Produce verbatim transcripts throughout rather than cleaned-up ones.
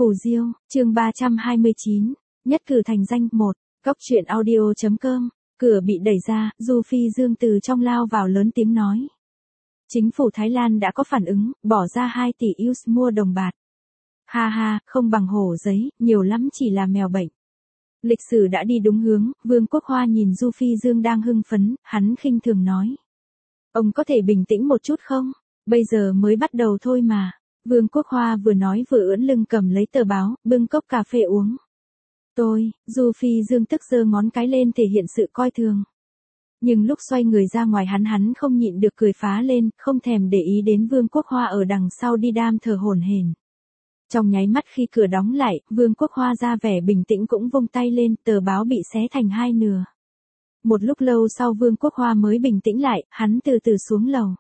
Phù Diêu, chương ba trăm hai mươi chín, nhất cử thành danh. Một, Cóc truyện audio chấm com, cửa bị đẩy ra, Du Phi Dương từ trong lao vào lớn tiếng nói. Chính phủ Thái Lan đã có phản ứng, bỏ ra hai tỷ euro mua đồng bạc. Ha ha, không bằng hổ giấy, nhiều lắm chỉ là mèo bệnh. Lịch sử đã đi đúng hướng, Vương Quốc Hoa nhìn Du Phi Dương đang hưng phấn, hắn khinh thường nói. Ông có thể bình tĩnh một chút không? Bây giờ mới bắt đầu thôi mà. Vương Quốc Hoa vừa nói vừa ưỡn lưng cầm lấy tờ báo, bưng cốc cà phê uống. Tôi, Du Phi Dương tức giơ ngón cái lên thể hiện sự coi thường. Nhưng lúc xoay người ra ngoài hắn hắn không nhịn được cười phá lên, không thèm để ý đến Vương Quốc Hoa ở đằng sau đi đam thở hổn hển. Trong nháy mắt khi cửa đóng lại, Vương Quốc Hoa ra vẻ bình tĩnh cũng vung tay lên, tờ báo bị xé thành hai nửa. Một lúc lâu sau Vương Quốc Hoa mới bình tĩnh lại, hắn từ từ xuống lầu.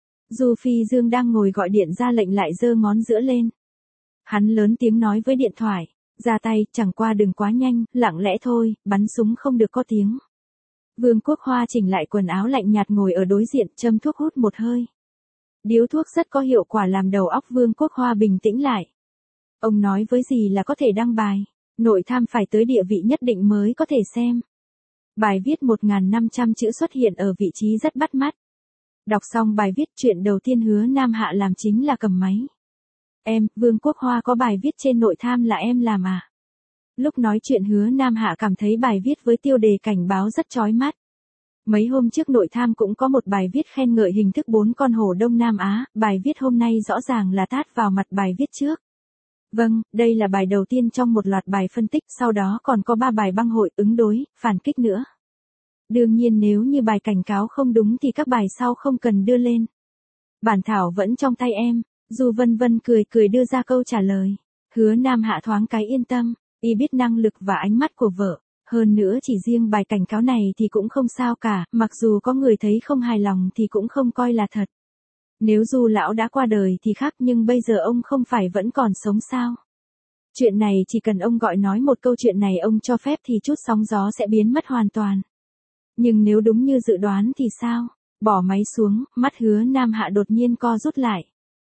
Du Phi Dương đang ngồi gọi điện ra lệnh lại giơ ngón giữa lên. Hắn lớn tiếng nói với điện thoại, ra tay, chẳng qua đừng quá nhanh, lặng lẽ thôi, bắn súng không được có tiếng. Vương Quốc Hoa chỉnh lại quần áo lạnh nhạt ngồi ở đối diện, châm thuốc hút một hơi. Điếu thuốc rất có hiệu quả làm đầu óc Vương Quốc Hoa bình tĩnh lại. Ông nói với gì là có thể đăng bài, nội tham phải tới địa vị nhất định mới có thể xem. Bài viết một nghìn năm trăm chữ xuất hiện ở vị trí rất bắt mắt. Đọc xong bài viết chuyện đầu tiên Hứa Nam Hạ làm chính là cầm máy. Em, Vương Quốc Hoa có bài viết trên nội tham là em làm à? Lúc nói chuyện Hứa Nam Hạ cảm thấy bài viết với tiêu đề cảnh báo rất chói mắt. Mấy hôm trước nội tham cũng có một bài viết khen ngợi hình thức bốn con hổ Đông Nam Á, bài viết hôm nay rõ ràng là tát vào mặt bài viết trước. Vâng, đây là bài đầu tiên trong một loạt bài phân tích, sau đó còn có ba bài băng hội, ứng đối, phản kích nữa. Đương nhiên nếu như bài cảnh cáo không đúng thì các bài sau không cần đưa lên. Bản thảo vẫn trong tay em, Du Vân Vân cười cười đưa ra câu trả lời. Hứa Nam Hạ thoáng cái yên tâm, y biết năng lực và ánh mắt của vợ. Hơn nữa chỉ riêng bài cảnh cáo này thì cũng không sao cả, mặc dù có người thấy không hài lòng thì cũng không coi là thật. Nếu Du lão đã qua đời thì khác, nhưng bây giờ ông không phải vẫn còn sống sao? Chuyện này chỉ cần ông gọi nói một câu chuyện này ông cho phép thì chút sóng gió sẽ biến mất hoàn toàn. Nhưng nếu đúng như dự đoán thì sao? Bỏ máy xuống, mắt Hứa Nam Hạ đột nhiên co rút lại.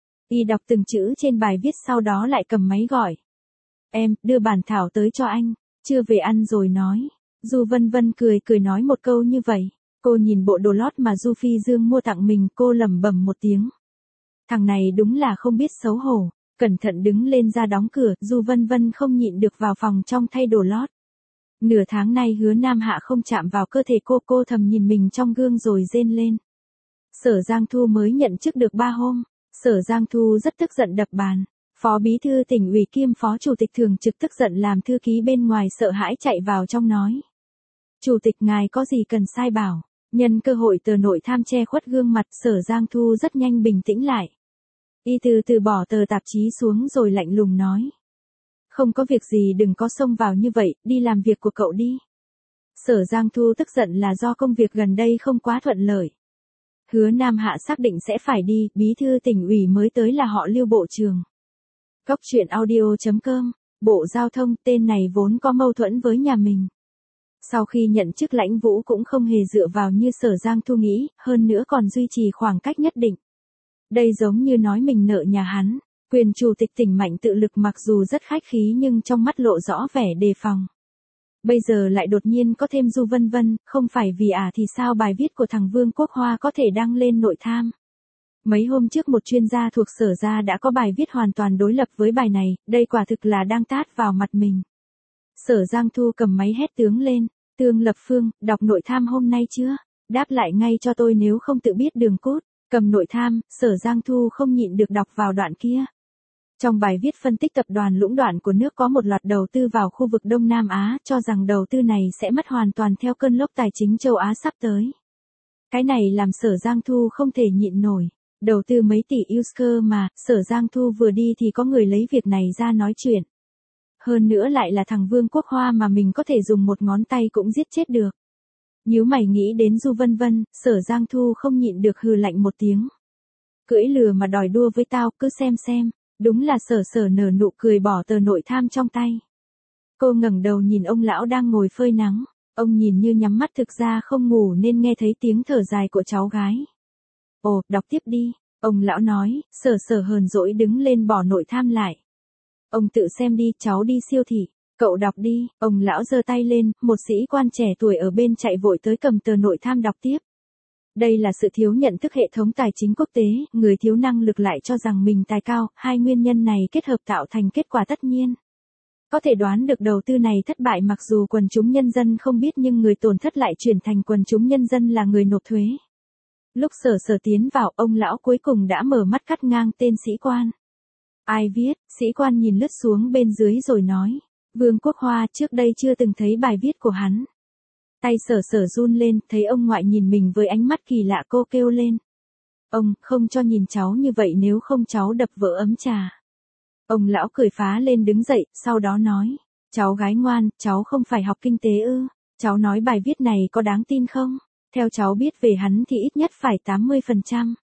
Y đọc từng chữ trên bài viết sau đó lại cầm máy gọi. Em, đưa bản thảo tới cho anh, chưa về ăn rồi nói. Du Vân Vân cười cười nói một câu như vậy. Cô nhìn bộ đồ lót mà Du Phi Dương mua tặng mình, cô lẩm bẩm một tiếng. Thằng này đúng là không biết xấu hổ. Cẩn thận đứng lên ra đóng cửa, Du Vân Vân không nhịn được vào phòng trong thay đồ lót. Nửa tháng nay Hứa Nam Hạ không chạm vào cơ thể cô, cô thầm nhìn mình trong gương rồi rên lên. Sở Giang Thu mới nhận chức được ba hôm, Sở Giang Thu rất tức giận đập bàn. Phó Bí thư Tỉnh ủy kiêm Phó Chủ tịch Thường trực tức giận làm thư ký bên ngoài sợ hãi chạy vào trong nói. Chủ tịch ngài có gì cần sai bảo. Nhân cơ hội tờ nội tham che khuất gương mặt, Sở Giang Thu rất nhanh bình tĩnh lại. Y từ từ bỏ tờ tạp chí xuống rồi lạnh lùng nói. Không có việc gì đừng có xông vào như vậy, đi làm việc của cậu đi. Sở Giang Thu tức giận là do công việc gần đây không quá thuận lợi. Hứa Nam Hạ xác định sẽ phải đi, bí thư tỉnh ủy mới tới là họ Lưu bộ trưởng. Cóc truyện audio chấm com, Bộ Giao thông, tên này vốn có mâu thuẫn với nhà mình. Sau khi nhận chức Lãnh Vũ cũng không hề dựa vào như Sở Giang Thu nghĩ, hơn nữa còn duy trì khoảng cách nhất định. Đây giống như nói mình nợ nhà hắn. Quyền chủ tịch tỉnh Mạnh Tự Lực mặc dù rất khách khí nhưng trong mắt lộ rõ vẻ đề phòng. Bây giờ lại đột nhiên có thêm Du Vân Vân, không phải vì à thì sao bài viết của thằng Vương Quốc Hoa có thể đăng lên nội tham. Mấy hôm trước một chuyên gia thuộc Sở Ra đã có bài viết hoàn toàn đối lập với bài này, đây quả thực là đang tát vào mặt mình. Sở Giang Thu cầm máy hét tướng lên, Tương Lập Phương, đọc nội tham hôm nay chưa? Đáp lại ngay cho tôi nếu không tự biết đường cốt. Cầm nội tham, Sở Giang Thu không nhịn được đọc vào đoạn kia. Trong bài viết phân tích tập đoàn lũng đoạn của nước có một loạt đầu tư vào khu vực Đông Nam Á, cho rằng đầu tư này sẽ mất hoàn toàn theo cơn lốc tài chính châu Á sắp tới. Cái này làm Sở Giang Thu không thể nhịn nổi. Đầu tư mấy tỷ euro mà, Sở Giang Thu vừa đi thì có người lấy việc này ra nói chuyện. Hơn nữa lại là thằng Vương Quốc Hoa mà mình có thể dùng một ngón tay cũng giết chết được. Nếu mày nghĩ đến Du Vân Vân, Sở Giang Thu không nhịn được hừ lạnh một tiếng. Cưỡi lừa mà đòi đua với tao, cứ xem xem. Đúng là Sở Sở nở nụ cười bỏ tờ nội tham trong tay. Cô ngẩng đầu nhìn ông lão đang ngồi phơi nắng. Ông nhìn như nhắm mắt thực ra không ngủ nên nghe thấy tiếng thở dài của cháu gái. Ồ, đọc tiếp đi. Ông lão nói, Sở Sở hờn dỗi đứng lên bỏ nội tham lại. Ông tự xem đi, cháu đi siêu thị. Cậu đọc đi, ông lão giơ tay lên, một sĩ quan trẻ tuổi ở bên chạy vội tới cầm tờ nội tham đọc tiếp. Đây là sự thiếu nhận thức hệ thống tài chính quốc tế, người thiếu năng lực lại cho rằng mình tài cao, hai nguyên nhân này kết hợp tạo thành kết quả tất nhiên. Có thể đoán được đầu tư này thất bại mặc dù quần chúng nhân dân không biết nhưng người tổn thất lại chuyển thành quần chúng nhân dân là người nộp thuế. Lúc Sở Sở tiến vào, ông lão cuối cùng đã mở mắt cắt ngang tên sĩ quan. Ai viết? Sĩ quan nhìn lướt xuống bên dưới rồi nói. Vương Quốc Hoa, trước đây chưa từng thấy bài viết của hắn. Tay Sở Sở run lên, thấy ông ngoại nhìn mình với ánh mắt kỳ lạ, cô kêu lên. Ông, không cho nhìn cháu như vậy nếu không cháu đập vỡ ấm trà. Ông lão cười phá lên đứng dậy, sau đó nói. Cháu gái ngoan, cháu không phải học kinh tế ư? Cháu nói bài viết này có đáng tin không? Theo cháu biết về hắn thì ít nhất phải tám mươi phần trăm.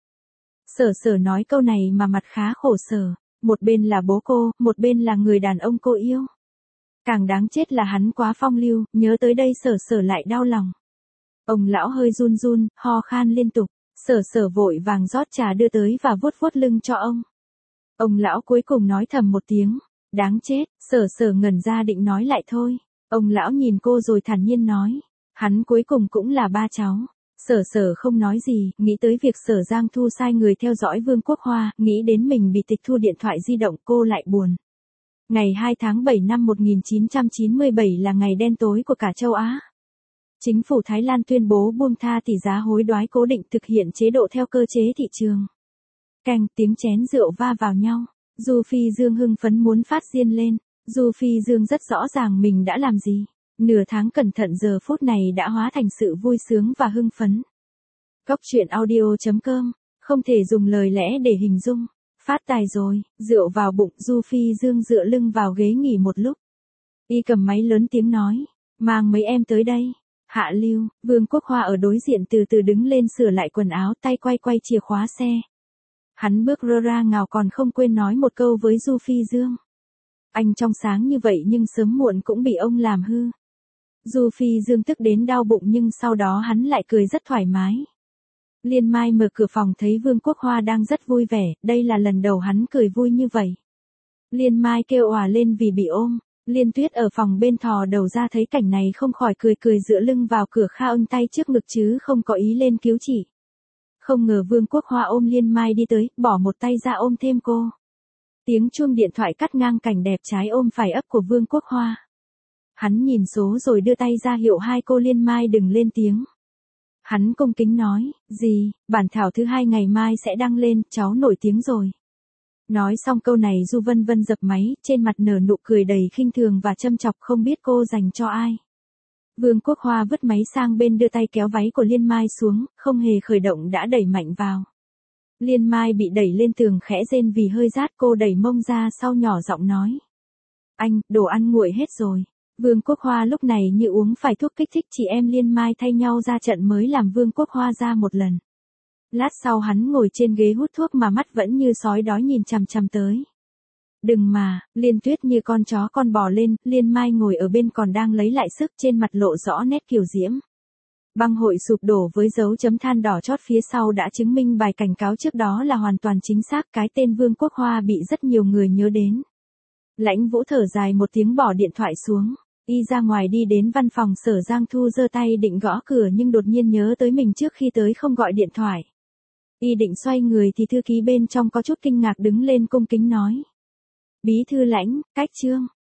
Sở Sở nói câu này mà mặt khá khổ sở. Một bên là bố cô, một bên là người đàn ông cô yêu. Càng đáng chết là hắn quá phong lưu, nhớ tới đây Sở Sở lại đau lòng. Ông lão hơi run run, ho khan liên tục. Sở Sở vội vàng rót trà đưa tới và vuốt vuốt lưng cho ông. Ông lão cuối cùng nói thầm một tiếng. Đáng chết, Sở Sở ngẩn ra định nói lại thôi. Ông lão nhìn cô rồi thản nhiên nói. Hắn cuối cùng cũng là ba cháu. Sở Sở không nói gì, nghĩ tới việc Sở Giang Thu sai người theo dõi Vương Quốc Hoa, nghĩ đến mình bị tịch thu điện thoại di động cô lại buồn. Ngày hai tháng bảy năm một nghìn chín trăm chín mươi bảy là ngày đen tối của cả châu Á. Chính phủ Thái Lan tuyên bố buông tha tỷ giá hối đoái cố định thực hiện chế độ theo cơ chế thị trường. Canh tiếng chén rượu va vào nhau. Du Phi Dương hưng phấn muốn phát diên lên. Du Phi Dương rất rõ ràng mình đã làm gì. Nửa tháng cẩn thận giờ phút này đã hóa thành sự vui sướng và hưng phấn. Cóc truyện audio chấm com, không thể dùng lời lẽ để hình dung. Phát tài rồi, rượu vào bụng, Du Phi Dương dựa lưng vào ghế nghỉ một lúc. Y cầm máy lớn tiếng nói, mang mấy em tới đây. Hạ Lưu, Vương Quốc Hoa ở đối diện từ từ đứng lên sửa lại quần áo, tay quay quay chìa khóa xe. Hắn bước rơ ra ngào còn không quên nói một câu với Du Phi Dương. Anh trong sáng như vậy nhưng sớm muộn cũng bị ông làm hư. Du Phi Dương tức đến đau bụng nhưng sau đó hắn lại cười rất thoải mái. Liên Mai mở cửa phòng thấy Vương Quốc Hoa đang rất vui vẻ, đây là lần đầu hắn cười vui như vậy. Liên Mai kêu òa lên vì bị ôm. Liên Tuyết ở phòng bên thò đầu ra thấy cảnh này không khỏi cười cười dựa lưng vào cửa kha ôm tay trước ngực chứ không có ý lên cứu chỉ. Không ngờ Vương Quốc Hoa ôm Liên Mai đi tới, bỏ một tay ra ôm thêm cô. Tiếng chuông điện thoại cắt ngang cảnh đẹp trái ôm phải ấp của Vương Quốc Hoa. Hắn nhìn số rồi đưa tay ra hiệu hai cô Liên Mai đừng lên tiếng. Hắn cung kính nói, gì, bản thảo thứ hai ngày mai sẽ đăng lên, cháu nổi tiếng rồi. Nói xong câu này Du Vân Vân dập máy, trên mặt nở nụ cười đầy khinh thường và châm chọc không biết cô dành cho ai. Vương Quốc Hoa vứt máy sang bên đưa tay kéo váy của Liên Mai xuống, không hề khởi động đã đẩy mạnh vào. Liên Mai bị đẩy lên tường khẽ rên vì hơi rát, cô đẩy mông ra sau nhỏ giọng nói. Anh, đồ ăn nguội hết rồi. Vương Quốc Hoa lúc này như uống phải thuốc kích thích, chị em Liên Mai thay nhau ra trận mới làm Vương Quốc Hoa ra một lần. Lát sau hắn ngồi trên ghế hút thuốc mà mắt vẫn như sói đói nhìn chằm chằm tới. Đừng mà, Liên Tuyết như con chó con bò lên, Liên Mai ngồi ở bên còn đang lấy lại sức, trên mặt lộ rõ nét kiều diễm. Băng hội sụp đổ với dấu chấm than đỏ chót phía sau đã chứng minh bài cảnh cáo trước đó là hoàn toàn chính xác, cái tên Vương Quốc Hoa bị rất nhiều người nhớ đến. Lãnh Vũ thở dài một tiếng bỏ điện thoại xuống. Y ra ngoài đi đến văn phòng Sở Giang Thu giơ tay định gõ cửa nhưng đột nhiên nhớ tới mình trước khi tới không gọi điện thoại. Y định xoay người thì thư ký bên trong có chút kinh ngạc đứng lên cung kính nói. Bí thư Lãnh, cách Trương,